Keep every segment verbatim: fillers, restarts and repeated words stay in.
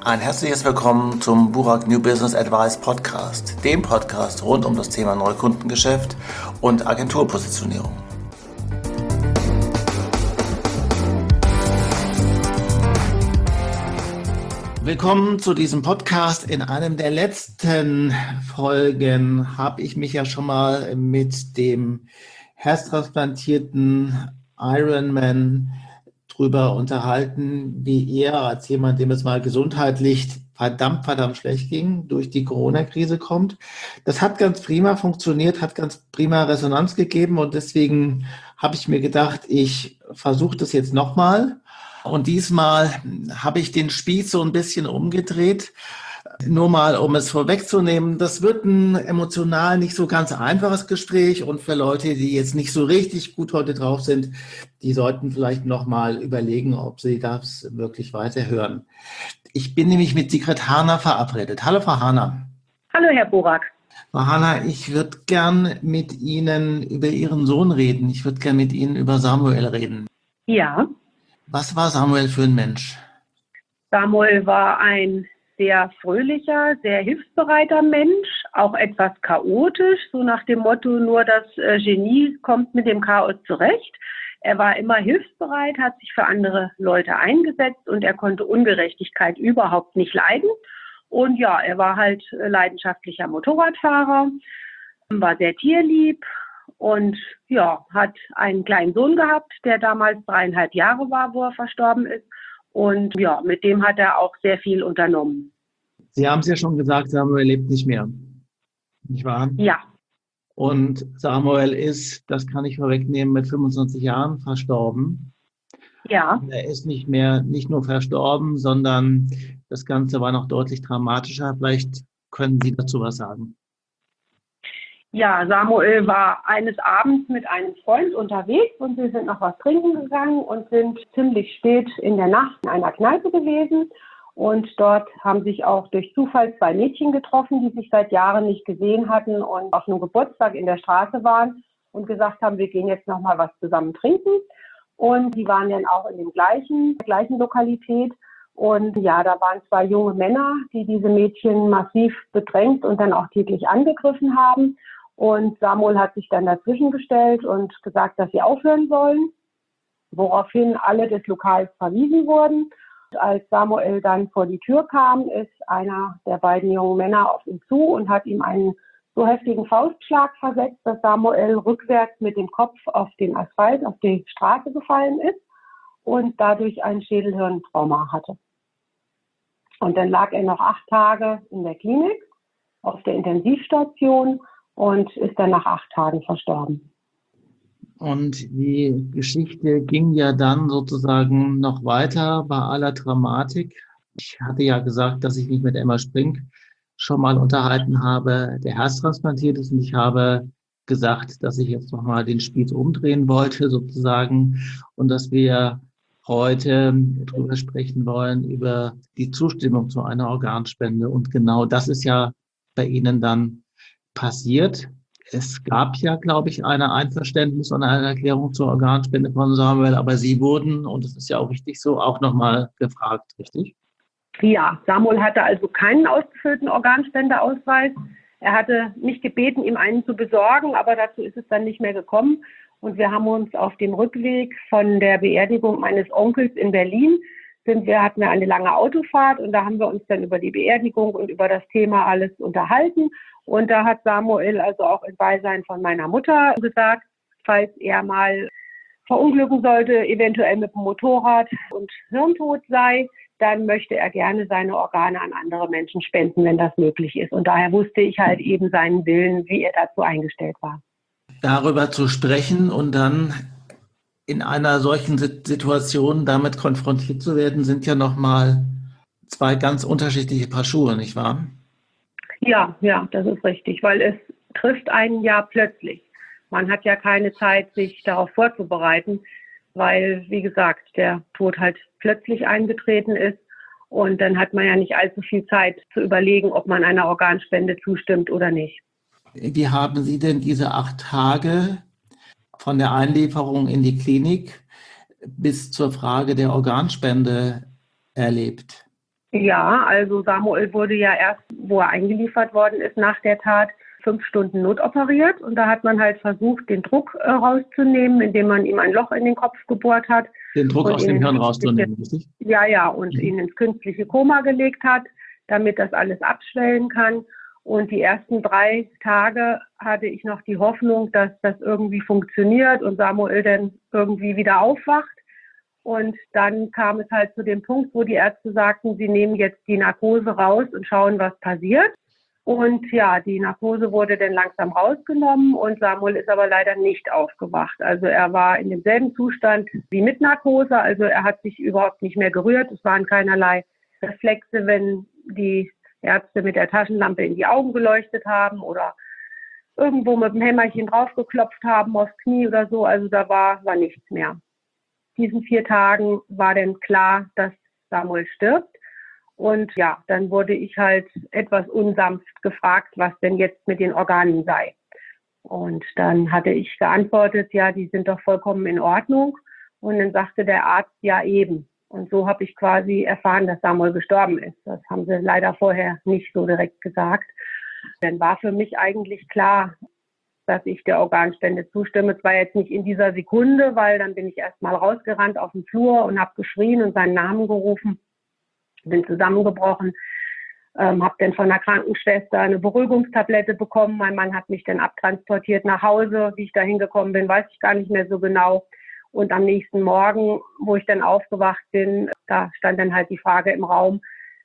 Ein herzliches Willkommen zum Burak New Business Advice Podcast, dem Podcast rund um das Thema Neukundengeschäft und Agenturpositionierung. Willkommen zu diesem Podcast. In einem der letzten Folgen habe ich mich ja schon mal mit dem herztransplantierten Ironman drüber unterhalten, wie er als jemand, dem es mal gesundheitlich verdammt, verdammt schlecht ging, durch die Corona-Krise kommt. Das hat ganz prima funktioniert, hat ganz prima Resonanz gegeben und deswegen habe ich mir gedacht, ich versuche das jetzt nochmal. Und diesmal habe ich den Spieß so ein bisschen umgedreht. Nur mal, um es vorwegzunehmen, das wird ein emotional nicht so ganz einfaches Gespräch und für Leute, die jetzt nicht so richtig gut heute drauf sind, die sollten vielleicht nochmal überlegen, ob sie das wirklich weiterhören. Ich bin nämlich mit Sigrid Hahner verabredet. Hallo, Frau Hahner. Hallo, Herr Burak. Frau Hahner, ich würde gern mit Ihnen über Ihren Sohn reden. Ich würde gern mit Ihnen über Samuel reden. Ja. Was war Samuel für ein Mensch? Samuel war ein sehr fröhlicher, sehr hilfsbereiter Mensch, auch etwas chaotisch, so nach dem Motto, nur das äh, Genie kommt mit dem Chaos zurecht. Er war immer hilfsbereit, hat sich für andere Leute eingesetzt und er konnte Ungerechtigkeit überhaupt nicht leiden. Und ja, er war halt äh, leidenschaftlicher Motorradfahrer, war sehr tierlieb und ja, hat einen kleinen Sohn gehabt, der damals dreieinhalb Jahre war, wo er verstorben ist. Und ja, mit dem hat er auch sehr viel unternommen. Sie haben es ja schon gesagt, Samuel lebt nicht mehr, nicht wahr? Ja. Und Samuel ist, das kann ich vorwegnehmen, mit fünfundzwanzig Jahren verstorben. Ja. Er ist nicht mehr, nicht nur verstorben, sondern das Ganze war noch deutlich dramatischer. Vielleicht können Sie dazu was sagen. Ja, Samuel war eines Abends mit einem Freund unterwegs und wir sind noch was trinken gegangen und sind ziemlich spät in der Nacht in einer Kneipe gewesen. Und dort haben sich auch durch Zufall zwei Mädchen getroffen, die sich seit Jahren nicht gesehen hatten und auf einem Geburtstag in der Straße waren und gesagt haben, wir gehen jetzt noch mal was zusammen trinken. Und die waren dann auch in dem gleichen, gleichen Lokalität. Und ja, da waren zwei junge Männer, die diese Mädchen massiv bedrängt und dann auch tätlich angegriffen haben. Und Samuel hat sich dann dazwischen gestellt und gesagt, dass sie aufhören sollen, woraufhin alle des Lokals verwiesen wurden. Und als Samuel dann vor die Tür kam, ist einer der beiden jungen Männer auf ihn zu und hat ihm einen so heftigen Faustschlag versetzt, dass Samuel rückwärts mit dem Kopf auf den Asphalt, auf die Straße gefallen ist und dadurch ein Schädelhirntrauma hatte. Und dann lag er noch acht Tage in der Klinik auf der Intensivstation und ist dann nach acht Tagen verstorben. Und die Geschichte ging ja dann sozusagen noch weiter bei aller Dramatik. Ich hatte ja gesagt, dass ich mich mit Emma Sprink schon mal unterhalten habe, der herztransplantiert ist. Und ich habe gesagt, dass ich jetzt nochmal den Spieß umdrehen wollte sozusagen und dass wir heute darüber sprechen wollen, über die Zustimmung zu einer Organspende. Und genau das ist ja bei Ihnen dann passiert. Es gab ja, glaube ich, ein Einverständnis und eine Erklärung zur Organspende von Samuel, aber Sie wurden, und das ist ja auch richtig so, auch nochmal gefragt, richtig? Ja, Samuel hatte also keinen ausgefüllten Organspendeausweis. Er hatte mich gebeten, ihm einen zu besorgen, aber dazu ist es dann nicht mehr gekommen. Und wir haben uns auf dem Rückweg von der Beerdigung meines Onkels in Berlin, sind wir, hatten wir eine lange Autofahrt und da haben wir uns dann über die Beerdigung und über das Thema alles unterhalten. Und da hat Samuel also auch im Beisein von meiner Mutter gesagt, falls er mal verunglücken sollte, eventuell mit dem Motorrad und hirntot sei, dann möchte er gerne seine Organe an andere Menschen spenden, wenn das möglich ist. Und daher wusste ich halt eben seinen Willen, wie er dazu eingestellt war. Darüber zu sprechen und dann in einer solchen Situation damit konfrontiert zu werden, sind ja nochmal zwei ganz unterschiedliche Paar Schuhe, nicht wahr? Ja, ja, das ist richtig, weil es trifft einen ja plötzlich. Man hat ja keine Zeit, sich darauf vorzubereiten, weil, wie gesagt, der Tod halt plötzlich eingetreten ist. Und dann hat man ja nicht allzu viel Zeit zu überlegen, ob man einer Organspende zustimmt oder nicht. Wie haben Sie denn diese acht Tage von der Einlieferung in die Klinik bis zur Frage der Organspende erlebt? Ja, also Samuel wurde ja erst, wo er eingeliefert worden ist, nach der Tat fünf Stunden notoperiert. Und da hat man halt versucht, den Druck äh, rauszunehmen, indem man ihm ein Loch in den Kopf gebohrt hat. Den Druck und aus dem Hirn rauszunehmen, richtig? Ja, ja, und Mhm. ihn ins künstliche Koma gelegt hat, damit das alles abschwellen kann. Und die ersten drei Tage hatte ich noch die Hoffnung, dass das irgendwie funktioniert und Samuel dann irgendwie wieder aufwacht. Und dann kam es halt zu dem Punkt, wo die Ärzte sagten, sie nehmen jetzt die Narkose raus und schauen, was passiert. Und ja, die Narkose wurde dann langsam rausgenommen und Samuel ist aber leider nicht aufgewacht. Also er war in demselben Zustand wie mit Narkose, also er hat sich überhaupt nicht mehr gerührt. Es waren keinerlei Reflexe, wenn die Ärzte mit der Taschenlampe in die Augen geleuchtet haben oder irgendwo mit dem Hämmerchen draufgeklopft haben aufs Knie oder so. Also da war, war nichts mehr. Diesen vier Tagen war dann klar, dass Samuel stirbt. Und ja, dann wurde ich halt etwas unsanft gefragt, was denn jetzt mit den Organen sei. Und dann hatte ich geantwortet, ja, die sind doch vollkommen in Ordnung. Und dann sagte der Arzt, ja eben. Und so habe ich quasi erfahren, dass Samuel gestorben ist. Das haben sie leider vorher nicht so direkt gesagt. Dann war für mich eigentlich klar, dass ich der Organspende zustimme. Zwar jetzt nicht in dieser Sekunde, weil dann bin ich erst mal rausgerannt auf den Flur und habe geschrien und seinen Namen gerufen. Bin zusammengebrochen, ähm, habe dann von der Krankenschwester eine Beruhigungstablette bekommen. Mein Mann hat mich dann abtransportiert nach Hause. Wie ich da hingekommen bin, weiß ich gar nicht mehr so genau. Und am nächsten Morgen, wo ich dann aufgewacht bin, da stand dann halt die Frage im Raum,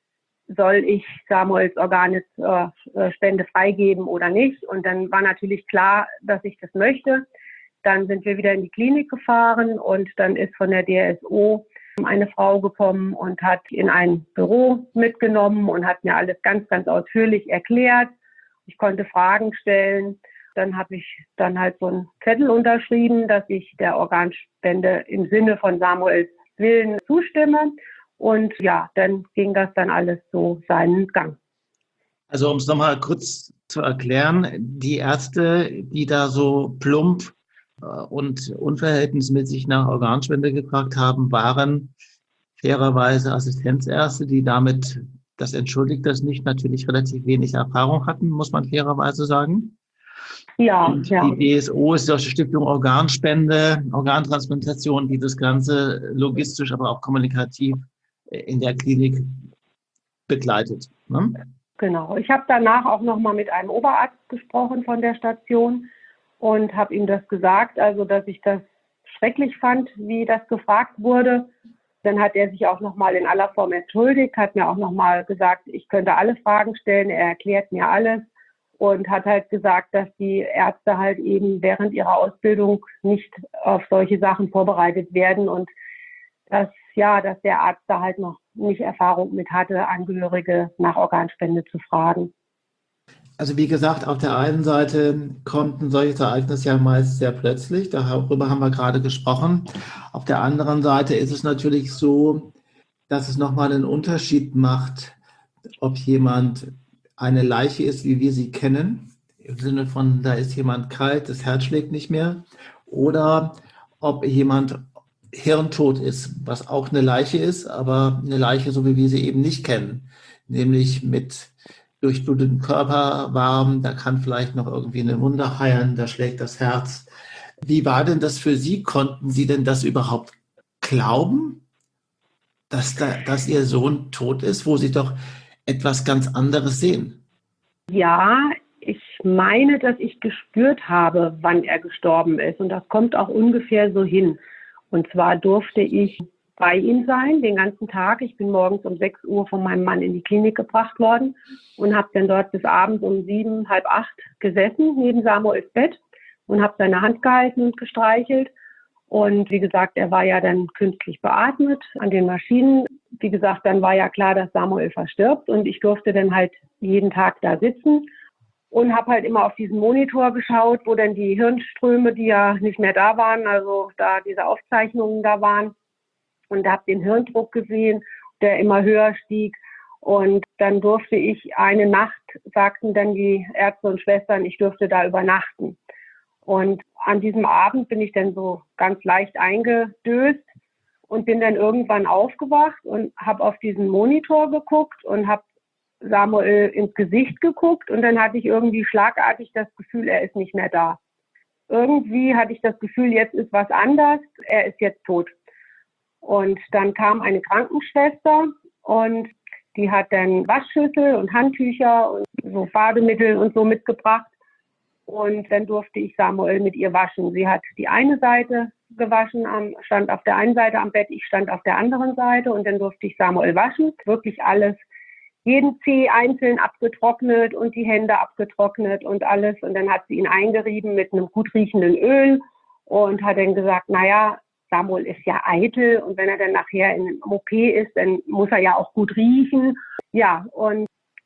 soll ich Samuels Organspende äh, freigeben oder nicht? Und dann war natürlich klar, dass ich das möchte. Dann sind wir wieder in die Klinik gefahren und dann ist von der D S O eine Frau gekommen und hat in ein Büro mitgenommen und hat mir alles ganz, ganz ausführlich erklärt. Ich konnte Fragen stellen. Dann habe ich dann halt so einen Zettel unterschrieben, dass ich der Organspende im Sinne von Samuels Willen zustimme. Und ja, dann ging das dann alles so seinen Gang. Also um es nochmal kurz zu erklären, die Ärzte, die da so plump äh, und unverhältnismäßig nach Organspende gefragt haben, waren fairerweise Assistenzärzte, die damit, das entschuldigt das nicht, natürlich relativ wenig Erfahrung hatten, muss man fairerweise sagen. Ja, Und ja. die D S O ist die Stiftung Organspende, Organtransplantation, die das Ganze logistisch, aber auch kommunikativ in der Klinik begleitet. Ne? Genau. Ich habe danach auch noch mal mit einem Oberarzt gesprochen von der Station und habe ihm das gesagt, also dass ich das schrecklich fand, wie das gefragt wurde. Dann hat er sich auch noch mal in aller Form entschuldigt, hat mir auch noch mal gesagt, ich könnte alle Fragen stellen, er erklärt mir alles und hat halt gesagt, dass die Ärzte halt eben während ihrer Ausbildung nicht auf solche Sachen vorbereitet werden und dass, ja, dass der Arzt da halt noch nicht Erfahrung mit hatte, Angehörige nach Organspende zu fragen. Also wie gesagt, auf der einen Seite kommt ein solches Ereignis ja meist sehr plötzlich, darüber haben wir gerade gesprochen. Auf der anderen Seite ist es natürlich so, dass es nochmal einen Unterschied macht, ob jemand eine Leiche ist, wie wir sie kennen, im Sinne von, da ist jemand kalt, das Herz schlägt nicht mehr, oder ob jemand hirntot ist, was auch eine Leiche ist, aber eine Leiche, so wie wir sie eben nicht kennen, nämlich mit durchbluteten Körper, warm, da kann vielleicht noch irgendwie eine Wunde heilen, da schlägt das Herz. Wie war denn das für Sie? Konnten Sie denn das überhaupt glauben, dass, da, dass Ihr Sohn tot ist, wo Sie doch etwas ganz anderes sehen? Ja, ich meine, dass ich gespürt habe, wann er gestorben ist. Und das kommt auch ungefähr so hin. Und zwar durfte ich bei ihm sein, den ganzen Tag. Ich bin morgens um sechs Uhr von meinem Mann in die Klinik gebracht worden und habe dann dort bis abends um sieben, halb acht gesessen, neben Samuels Bett und habe seine Hand gehalten und gestreichelt. Und wie gesagt, er war ja dann künstlich beatmet an den Maschinen. Wie gesagt, dann war ja klar, dass Samuel verstirbt und ich durfte dann halt jeden Tag da sitzen und habe halt immer auf diesen Monitor geschaut, wo dann die Hirnströme, die ja nicht mehr da waren, also da diese Aufzeichnungen da waren, und habe den Hirndruck gesehen, der immer höher stieg. Und dann durfte ich eine Nacht, sagten dann die Ärzte und Schwestern, ich dürfte da übernachten. Und an diesem Abend bin ich dann so ganz leicht eingedöst und bin dann irgendwann aufgewacht und habe auf diesen Monitor geguckt und habe Samuel ins Gesicht geguckt und dann hatte ich irgendwie schlagartig das Gefühl, er ist nicht mehr da. Irgendwie hatte ich das Gefühl, jetzt ist was anders, er ist jetzt tot. Und dann kam eine Krankenschwester und die hat dann Waschschüssel und Handtücher und so Bademittel und so mitgebracht. Und dann durfte ich Samuel mit ihr waschen. Sie hat die eine Seite gewaschen, stand auf der einen Seite am Bett, ich stand auf der anderen Seite und dann durfte ich Samuel waschen. Wirklich alles, jeden Zeh einzeln abgetrocknet und die Hände abgetrocknet und alles. Und dann hat sie ihn eingerieben mit einem gut riechenden Öl und hat dann gesagt, naja, Samuel ist ja eitel und wenn er dann nachher in einem O P ist, dann muss er ja auch gut riechen. Ja, und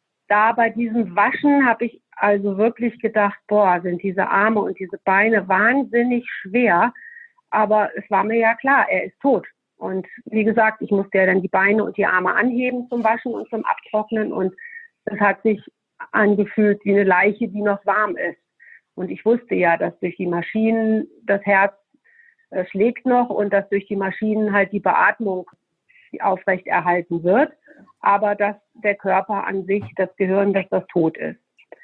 da bei diesem Waschen habe ich also wirklich gedacht, boah, sind diese Arme und diese Beine wahnsinnig schwer. Aber es war mir ja klar, er ist tot. Und wie gesagt, ich musste ja dann die Beine und die Arme anheben zum Waschen und zum Abtrocknen. Und es hat sich angefühlt wie eine Leiche, die noch warm ist. Und ich wusste ja, dass durch die Maschinen das Herz äh, schlägt noch und dass durch die Maschinen halt die Beatmung aufrechterhalten wird. Aber dass der Körper an sich, das Gehirn, dass das tot ist.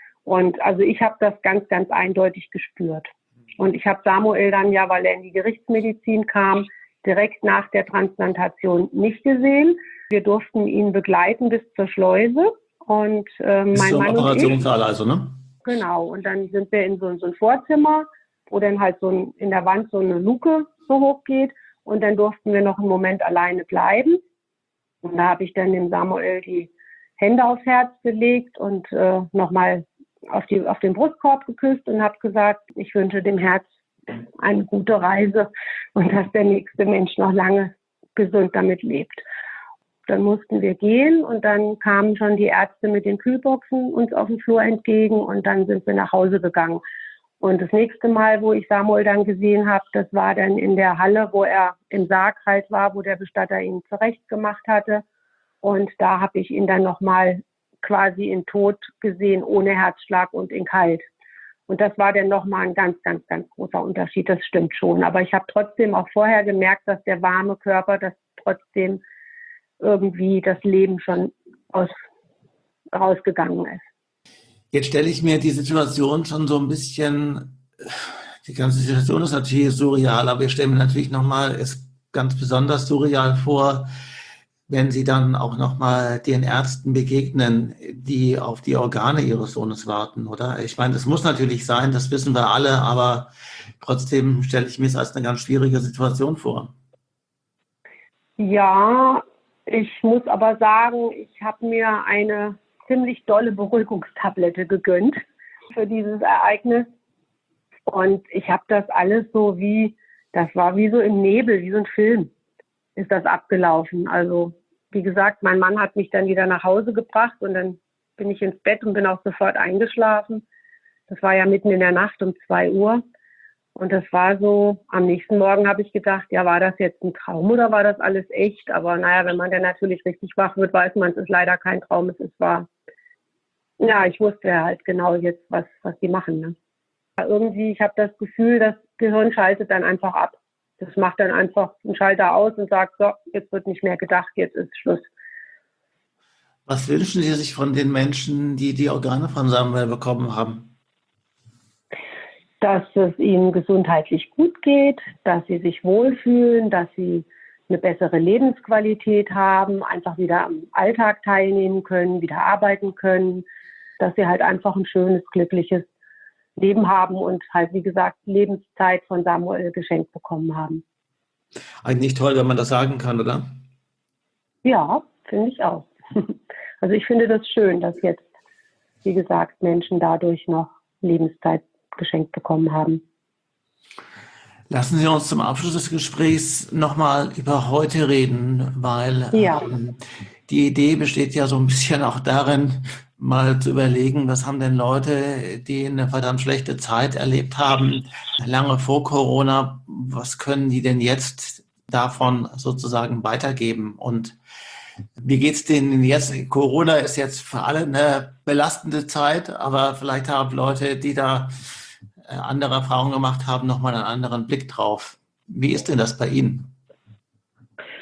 Und also ich habe das ganz, ganz eindeutig gespürt. Und ich habe Samuel dann ja, weil er in die Gerichtsmedizin kam, direkt nach der Transplantation nicht gesehen. Wir durften ihn begleiten bis zur Schleuse. Und äh, mein Bis zum Mann Operationssaal also, ne? Genau. Und dann sind wir in so, so ein Vorzimmer, wo dann halt so ein, in der Wand so eine Luke so hoch geht. Und dann durften wir noch einen Moment alleine bleiben. Und da habe ich dann dem Samuel die Hände aufs Herz gelegt und äh, nochmal auf, die, auf den Brustkorb geküsst und habe gesagt, ich wünsche dem Herz eine gute Reise und dass der nächste Mensch noch lange gesund damit lebt. Dann mussten wir gehen und dann kamen schon die Ärzte mit den Kühlboxen uns auf dem Flur entgegen und dann sind wir nach Hause gegangen. Und das nächste Mal, wo ich Samuel dann gesehen habe, das war dann in der Halle, wo er im Sarg halt war, wo der Bestatter ihn zurecht gemacht hatte. Und da habe ich ihn dann nochmal quasi in Tot gesehen, ohne Herzschlag und in kalt. Und das war dann nochmal ein ganz, ganz, ganz großer Unterschied. Das stimmt schon. Aber ich habe trotzdem auch vorher gemerkt, dass der warme Körper, dass trotzdem irgendwie das Leben schon aus, rausgegangen ist. Jetzt stelle ich mir die Situation schon so ein bisschen, die ganze Situation ist natürlich surreal, aber ich stelle mir natürlich nochmal es ganz besonders surreal vor, wenn Sie dann auch nochmal den Ärzten begegnen, die auf die Organe Ihres Sohnes warten, oder? Ich meine, das muss natürlich sein, das wissen wir alle, aber trotzdem stelle ich mir es als eine ganz schwierige Situation vor. Ja, ich muss aber sagen, ich habe mir eine ziemlich dolle Beruhigungstablette gegönnt für dieses Ereignis. Und ich habe das alles so wie, das war wie so im Nebel, wie so ein Film ist das abgelaufen. Also wie gesagt, mein Mann hat mich dann wieder nach Hause gebracht und dann bin ich ins Bett und bin auch sofort eingeschlafen. Das war ja mitten in der Nacht um zwei Uhr. Und das war so, am nächsten Morgen habe ich gedacht, ja, war das jetzt ein Traum oder war das alles echt? Aber naja, wenn man dann natürlich richtig wach wird, weiß man, es ist leider kein Traum, es ist wahr. Ja, ich wusste ja halt genau jetzt, was, was die machen. Ne? Irgendwie, ich habe das Gefühl, das Gehirn schaltet dann einfach ab. Das macht dann einfach einen Schalter aus und sagt, so, jetzt wird nicht mehr gedacht, jetzt ist Schluss. Was wünschen Sie sich von den Menschen, die die Organe von Samuel bekommen haben? Dass es ihnen gesundheitlich gut geht, dass sie sich wohlfühlen, dass sie eine bessere Lebensqualität haben, einfach wieder am Alltag teilnehmen können, wieder arbeiten können, dass sie halt einfach ein schönes, glückliches Leben haben und halt, wie gesagt, Lebenszeit von Samuel geschenkt bekommen haben. Eigentlich toll, wenn man das sagen kann, oder? Ja, finde ich auch. Also ich finde das schön, dass jetzt, wie gesagt, Menschen dadurch noch Lebenszeit geschenkt bekommen haben. Lassen Sie uns zum Abschluss des Gesprächs nochmal über heute reden, weil ja. ähm, die Idee besteht ja so ein bisschen auch darin, mal zu überlegen, was haben denn Leute, die eine verdammt schlechte Zeit erlebt haben, lange vor Corona, was können die denn jetzt davon sozusagen weitergeben? Und wie geht's denen jetzt? Corona ist jetzt für alle eine belastende Zeit, aber vielleicht haben Leute, die da andere Erfahrungen gemacht haben, nochmal einen anderen Blick drauf. Wie ist denn das bei Ihnen?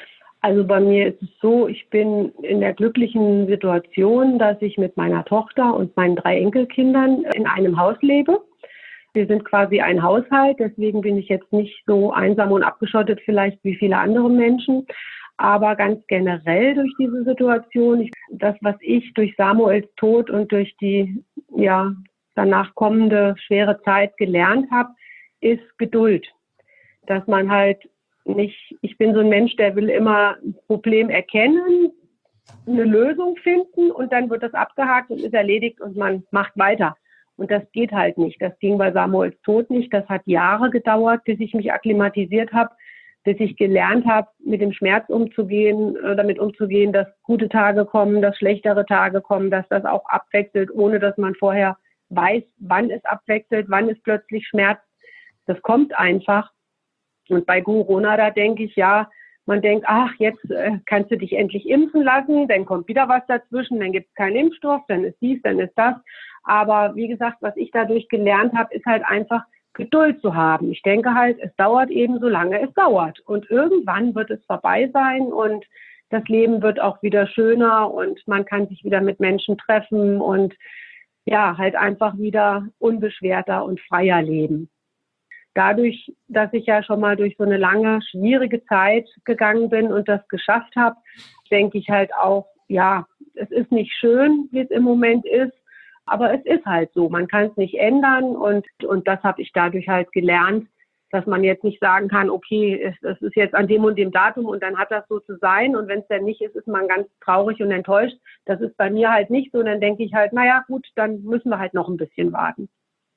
Also bei mir ist es so, ich bin in der glücklichen Situation, dass ich mit meiner Tochter und meinen drei Enkelkindern in einem Haus lebe. Wir sind quasi ein Haushalt, deswegen bin ich jetzt nicht so einsam und abgeschottet vielleicht wie viele andere Menschen. Aber ganz generell durch diese Situation, ich, das, was ich durch Samuels Tod und durch die ja danach kommende schwere Zeit gelernt habe, ist Geduld. Dass man halt nicht, ich bin so ein Mensch, der will immer ein Problem erkennen, eine Lösung finden und dann wird das abgehakt und ist erledigt und man macht weiter. Und das geht halt nicht. Das ging bei Samuels Tod nicht. Das hat Jahre gedauert, bis ich mich akklimatisiert habe, bis ich gelernt habe, mit dem Schmerz umzugehen, damit umzugehen, dass gute Tage kommen, dass schlechtere Tage kommen, dass das auch abwechselt, ohne dass man vorher weiß, wann es abwechselt, wann es plötzlich schmerzt. Das kommt einfach. Und bei Corona, da denke ich, ja, man denkt, ach, jetzt äh, kannst du dich endlich impfen lassen, dann kommt wieder was dazwischen, dann gibt es keinen Impfstoff, dann ist dies, dann ist das. Aber wie gesagt, was ich dadurch gelernt habe, ist halt einfach Geduld zu haben. Ich denke halt, es dauert eben so lange es dauert. Und irgendwann wird es vorbei sein und das Leben wird auch wieder schöner und man kann sich wieder mit Menschen treffen und ja, halt einfach wieder unbeschwerter und freier leben. Dadurch, dass ich ja schon mal durch so eine lange, schwierige Zeit gegangen bin und das geschafft habe, denke ich halt auch, ja, es ist nicht schön, wie es im Moment ist, aber es ist halt so. Man kann es nicht ändern und, und das habe ich dadurch halt gelernt, dass man jetzt nicht sagen kann, okay, es, es ist jetzt an dem und dem Datum und dann hat das so zu sein und wenn es dann nicht ist, ist man ganz traurig und enttäuscht. Das ist bei mir halt nicht so und dann denke ich halt, naja gut, dann müssen wir halt noch ein bisschen warten.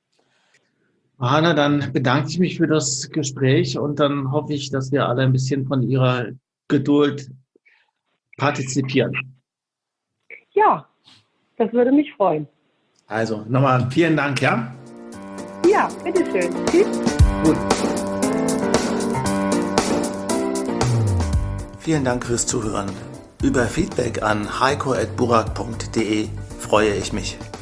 Hanna, dann bedanke ich mich für das Gespräch und dann hoffe ich, dass wir alle ein bisschen von Ihrer Geduld partizipieren. Ja, das würde mich freuen. Also nochmal vielen Dank, ja? Ja, bitteschön. Tschüss. Gut. Vielen Dank fürs Zuhören. Über Feedback an heiko at burak punkt de freue ich mich.